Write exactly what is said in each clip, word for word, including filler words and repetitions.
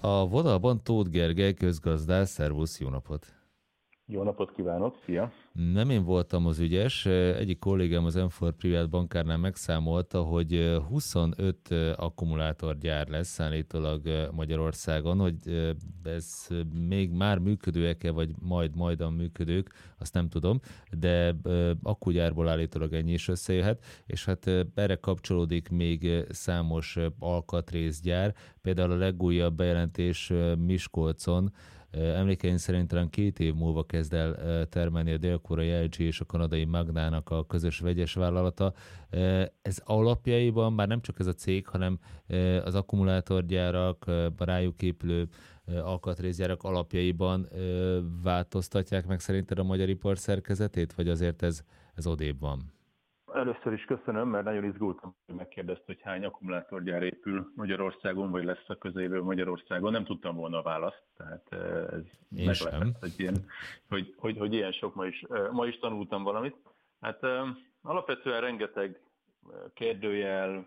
A vonalban Tóth Gergely közgazdász, szervusz, jó napot! Jó napot kívánok, szia! Nem én voltam az ügyes, egyik kollégám az M négy Privát Bankárnál megszámolta, hogy huszonöt akkumulátorgyár lesz állítólag Magyarországon, hogy ez még már működőek-e, vagy majd majdan működők, azt nem tudom, de akkugyárból állítólag ennyi is összejöhet, és hát erre kapcsolódik még számos alkatrészgyár, például a legújabb bejelentés Miskolcon, emlékeim szerint talán két év múlva kezd el termelni a dél-koreai el gé és a kanadai Magnának a közös vegyes vállalata. Ez alapjaiban már nem csak ez a cég, hanem az akkumulátorgyárak, a rájuk épülő alkatrészgyárak alapjaiban változtatják meg szerinted a magyar ipar szerkezetét, vagy azért ez, ez odébb van? Először is köszönöm, mert nagyon izgultam, hogy megkérdezte, hogy hány akkumulátorgyár épül Magyarországon, vagy lesz a közeljövő Magyarországon. Nem tudtam volna a választ, tehát ez meglepett, hogy ilyen, hogy, hogy, hogy ilyen sok, ma is, ma is tanultam valamit. Hát alapvetően rengeteg kérdőjel,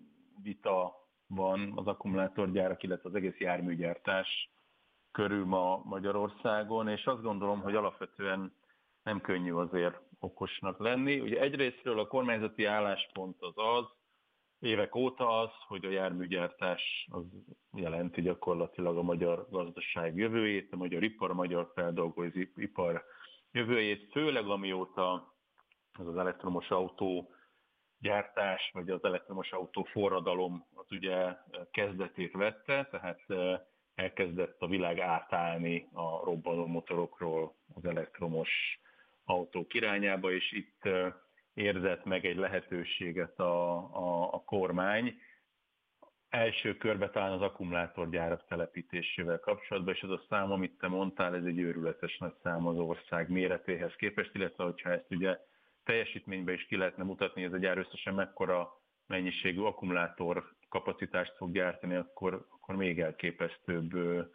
vita van az akkumulátorgyárak, illetve az egész járműgyártás körül ma Magyarországon, és azt gondolom, hogy alapvetően nem könnyű azért okosnak lenni. Ugye egyrésztről a kormányzati álláspont az az, évek óta az, hogy a járműgyártás az jelenti gyakorlatilag a magyar gazdaság jövőjét, a magyar ipar, a magyar feldolgozóipar jövőjét, főleg amióta az az elektromos autó gyártás, vagy az elektromos autó forradalom az ugye kezdetét vette, tehát elkezdett a világ átállni a robbanó motorokról az elektromos autók irányába, és itt érzett meg egy lehetőséget a, a, a kormány. Első körbe talán az akkumulátorgyárak telepítésével kapcsolatban, és ez a szám, amit te mondtál, ez egy őrületes nagy szám az ország méretéhez képest, illetve hogyha ezt ugye teljesítményben is ki lehetne mutatni, ez a gyár összesen mekkora mennyiségű akkumulátor kapacitást fog gyártani, akkor, akkor még elképesztőbb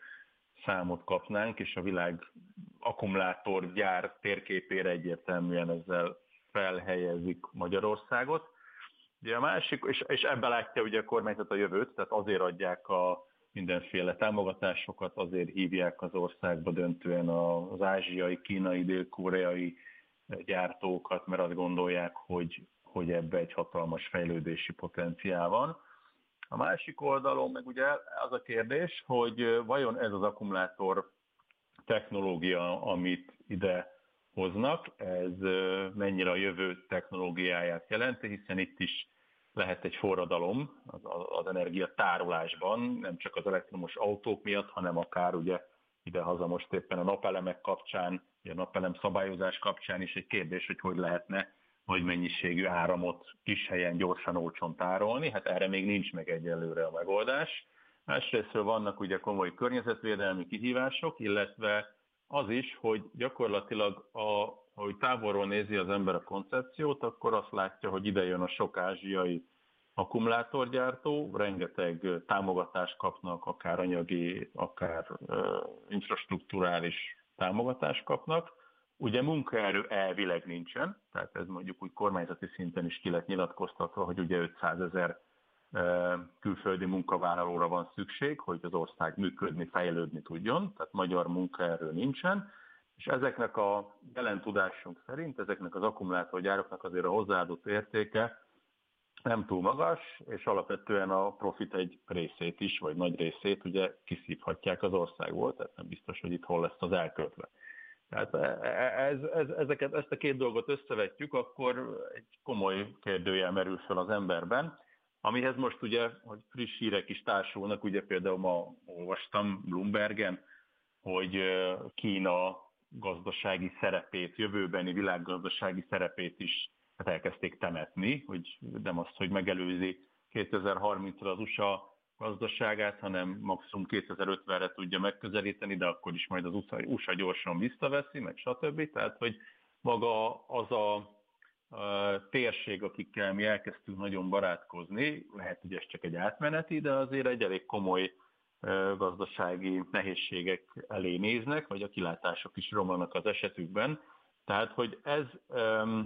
számot kapnánk, és a világ akkumulátorgyár térképére egyértelműen ezzel felhelyezik Magyarországot. Ugye a másik, és, és ebben látja ugye a kormányzat a jövőt, tehát azért adják a mindenféle támogatásokat, azért hívják az országba döntően az ázsiai, kínai, dél-koreai gyártókat, mert azt gondolják, hogy, hogy ebbe egy hatalmas fejlődési potenciál van. A másik oldalon meg ugye az a kérdés, hogy vajon ez az akkumulátor technológia, amit ide hoznak, ez mennyire a jövő technológiáját jelenti, hiszen itt is lehet egy forradalom az, az energiatárolásban, nem csak az elektromos autók miatt, hanem akár ugye idehaza most éppen a napelemek kapcsán, a napelem szabályozás kapcsán is egy kérdés, hogy hogy lehetne nagy mennyiségű áramot kis helyen gyorsan, olcsón tárolni. Hát erre még nincs meg egyelőre a megoldás. Másrésztről vannak ugye komoly környezetvédelmi kihívások, illetve az is, hogy gyakorlatilag, a, ahogy távolról nézi az ember a koncepciót, akkor azt látja, hogy ide jön a sok ázsiai akkumulátorgyártó, rengeteg támogatást kapnak, akár anyagi, akár uh, infrastrukturális támogatást kapnak. Ugye munkaerő elvileg nincsen, tehát ez mondjuk úgy kormányzati szinten is ki lett nyilatkoztatva, hogy ugye ötszázezer külföldi munkavállalóra van szükség, hogy az ország működni, fejlődni tudjon, tehát magyar munkaerő nincsen, és ezeknek a jelen tudásunk szerint, ezeknek az akkumulátorgyáraknak azért a hozzáadott értéke nem túl magas, és alapvetően a profit egy részét is, vagy nagy részét ugye kiszívhatják az országból, tehát nem biztos, hogy itt hol lesz az elköltve. Tehát ez, ez, ezeket, ezt a két dolgot összevetjük, akkor egy komoly kérdőjel merül fel az emberben, amihez most ugye, hogy friss hírek is társulnak, ugye például ma olvastam Bloombergen, hogy Kína gazdasági szerepét, jövőbeni világgazdasági szerepét is hát elkezdték temetni, hogy nem azt, hogy megelőzi kétezer-harmincra az u es á gazdaságát, hanem maximum kétezer-ötvenre tudja megközelíteni, de akkor is majd az u es á gyorsan visszaveszi, meg stb. Tehát, hogy maga az a térség, akikkel mi elkezdtünk nagyon barátkozni, lehet, hogy ez csak egy átmeneti, de azért egy elég komoly gazdasági nehézségek elé néznek, vagy a kilátások is romlanak az esetükben. Tehát, hogy ez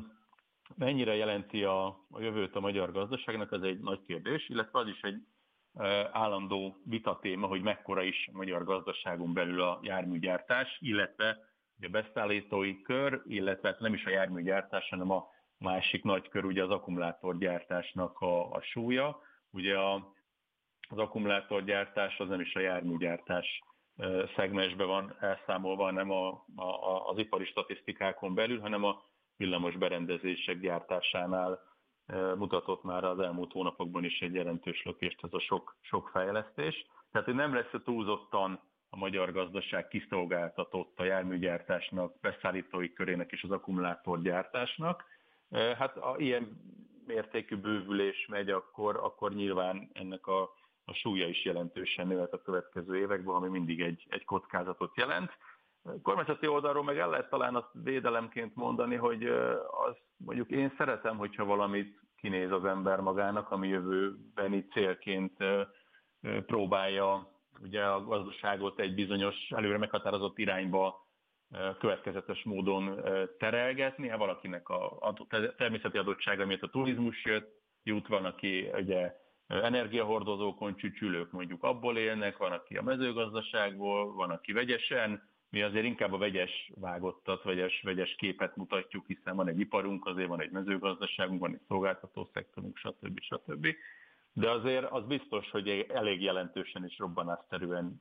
mennyire jelenti a, a jövőt a magyar gazdaságnak, ez egy nagy kérdés, illetve az is egy állandó vitatéma, hogy mekkora is a magyar gazdaságon belül a járműgyártás, illetve a beszállítói kör, illetve nem is a járműgyártás, hanem a másik nagy kör, ugye az akkumulátorgyártásnak a, a súlya. Ugye a, az akkumulátorgyártás az nem is a járműgyártás szegmensbe van elszámolva, hanem a, a, az ipari statisztikákon belül, hanem a villamos berendezések gyártásánál mutatott már az elmúlt hónapokban is egy jelentős lökést ez a sok, sok fejlesztés. Tehát, hogy nem lesz túlzottan a magyar gazdaság kiszolgáltatott a járműgyártásnak, beszállítói körének és az akkumulátorgyártásnak. Hát ha ilyen mértékű bővülés megy, akkor, akkor nyilván ennek a, a súlya is jelentősen nőhet a következő években, ami mindig egy, egy kockázatot jelent. Kormányzati oldalról meg el lehet talán azt védelemként mondani, hogy az, mondjuk én szeretem, hogyha valamit kinéz az ember magának, ami jövőbeni célként próbálja ugye a gazdaságot egy bizonyos előre meghatározott irányba következetes módon terelgetni. Ha valakinek a természeti adottsága miatt a turizmus jött, jut, van, aki ugye energiahordozókon csücsülők mondjuk abból élnek, van, aki a mezőgazdaságból, van, aki vegyesen. Mi azért inkább a vegyes vágottat, vegyes, vegyes képet mutatjuk, hiszen van egy iparunk, azért van egy mezőgazdaságunk, van egy szolgáltató szektorunk, stb. stb. De azért az biztos, hogy elég jelentősen és robbanásszerűen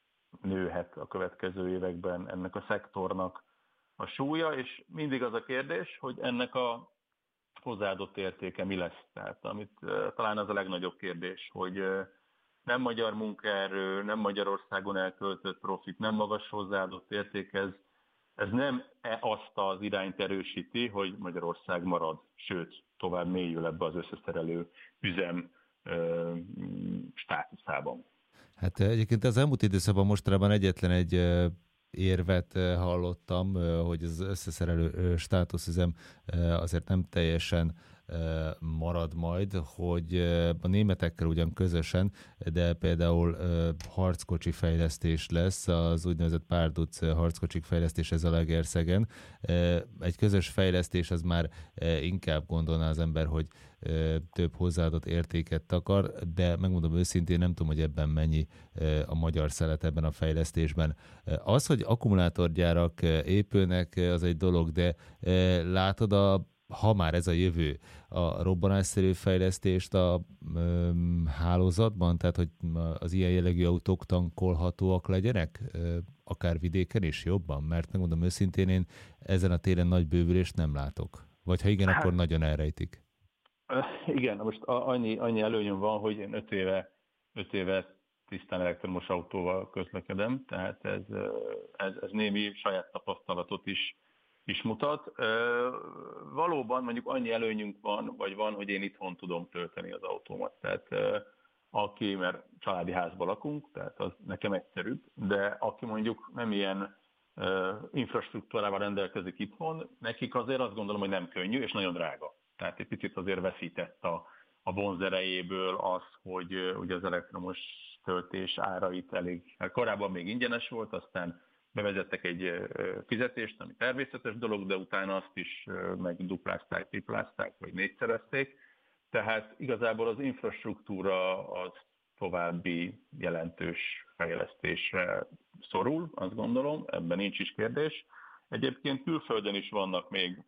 nőhet a következő években ennek a szektornak a súlya, és mindig az a kérdés, hogy ennek a hozzáadott értéke mi lesz. Tehát amit talán az a legnagyobb kérdés, hogy nem magyar munkaerő, nem Magyarországon elköltött profit, nem magas hozzáadott érték, ez, ez nem azt az irányt erősíti, hogy Magyarország marad, sőt, tovább mélyül ebbe az összeszerelő üzem ö, státuszában. Hát egyébként az elmúlt időszakban mostanában egyetlen egy érvet hallottam, hogy az összeszerelő státuszüzem azért nem teljesen marad majd, hogy a németekkel ugyan közösen, de például harckocsi fejlesztés lesz, az úgynevezett párduc harckocsik fejlesztés ez a Legerszegen. Egy közös fejlesztés az már inkább gondolná az ember, hogy több hozzáadott értéket takar, de megmondom őszintén, nem tudom, hogy ebben mennyi a magyar szelet ebben a fejlesztésben. Az, hogy akkumulátorgyárak épülnek, az egy dolog, de látod, a, ha már ez a jövő, a robbanásszerű fejlesztést a ö, hálózatban, tehát hogy az ilyen jellegű autók tankolhatóak legyenek, ö, akár vidéken is jobban, mert megmondom őszintén, én ezen a téren nagy bővülést nem látok. Vagy ha igen, hát, akkor nagyon elrejtik. Igen, most annyi, annyi előnyöm van, hogy én öt éve, öt éve tisztán elektromos autóval közlekedem, tehát ez, ez, ez némi saját tapasztalatot is, is mutat. Valóban mondjuk annyi előnyünk van, vagy van, hogy én itthon tudom tölteni az autómat. Tehát aki, mert családi házban lakunk, tehát az nekem egyszerűbb, de aki mondjuk nem ilyen infrastruktúrával rendelkezik itthon, nekik azért azt gondolom, hogy nem könnyű, és nagyon drága. Tehát egy picit azért veszített a, a vonzerejéből az, hogy ugye az elektromos töltés árait elég, hát korábban még ingyenes volt, aztán bevezettek egy fizetést, ami természetes dolog, de utána azt is megduplázták, triplázták, vagy négyszerezték. Tehát igazából az infrastruktúra az további jelentős fejlesztésre szorul, azt gondolom, ebben nincs is kérdés. Egyébként külföldön is vannak még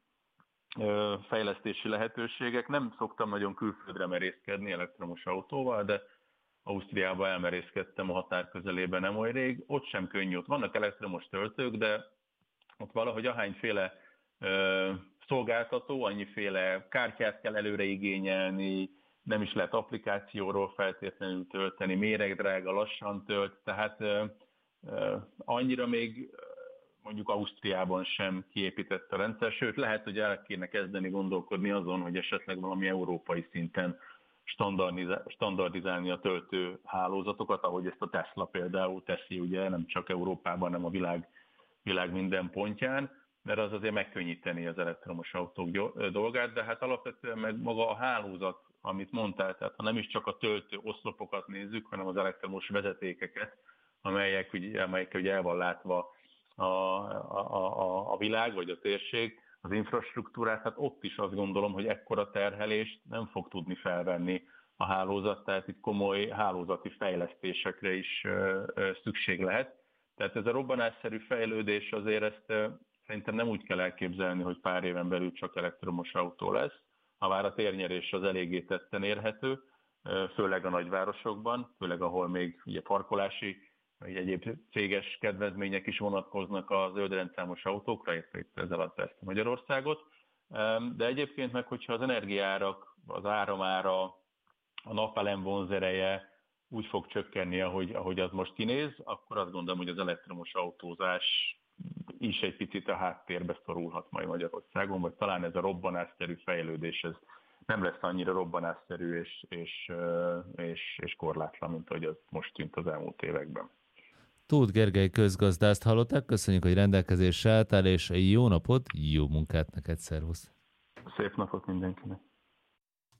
fejlesztési lehetőségek. Nem szoktam nagyon külföldre merészkedni elektromos autóval, de Ausztriába elmerészkedtem a határ közelében nem olyan rég. Ott sem könnyű. Ott vannak elektromos töltők, de ott valahogy ahányféle ö, szolgáltató, annyiféle kártyát kell előre igényelni, nem is lehet applikációról feltétlenül tölteni, méregdrága, lassan tölt, tehát ö, ö, annyira még mondjuk Ausztriában sem kiépített a rendszer, sőt lehet, hogy el kéne kezdeni gondolkodni azon, hogy esetleg valami európai szinten standardizálni a töltőhálózatokat, ahogy ezt a Tesla például teszi, ugye nem csak Európában, hanem a világ, világ minden pontján, mert az azért megkönnyíteni az elektromos autók dolgát, de hát alapvetően meg maga a hálózat, amit mondtál, tehát ha nem is csak a töltő oszlopokat nézzük, hanem az elektromos vezetékeket, amelyek, ugye, amelyek ugye el van látva a, a, a, a világ vagy a térség, az infrastruktúrát, hát ott is azt gondolom, hogy ekkora terhelést nem fog tudni felvenni a hálózat, tehát itt komoly hálózati fejlesztésekre is szükség lehet. Tehát ez a robbanásszerű fejlődés azért ezt szerintem nem úgy kell elképzelni, hogy pár éven belül csak elektromos autó lesz, ha már a térnyerés az eléggé tetten érhető, főleg a nagyvárosokban, főleg ahol még ugye parkolási, vagy egyéb céges kedvezmények is vonatkoznak a zöldrendszámos autókra, itt ez alatt ezt Magyarországot. De egyébként meg, hogyha az energiaárak, az áramára, a napelem vonzereje úgy fog csökkenni, ahogy, ahogy az most kinéz, akkor azt gondolom, hogy az elektromos autózás is egy picit a háttérbe szorulhat majd Magyarországon, vagy talán ez a robbanásszerű fejlődés, ez nem lesz annyira robbanásszerű és, és, és, és korlátlan, mint ahogy az most tűnt az elmúlt években. Tóth Gergely közgazdászt hallották, köszönjük, hogy rendelkezésre álltál, és jó napot, jó munkát neked, szervusz! Szép napot mindenkinek!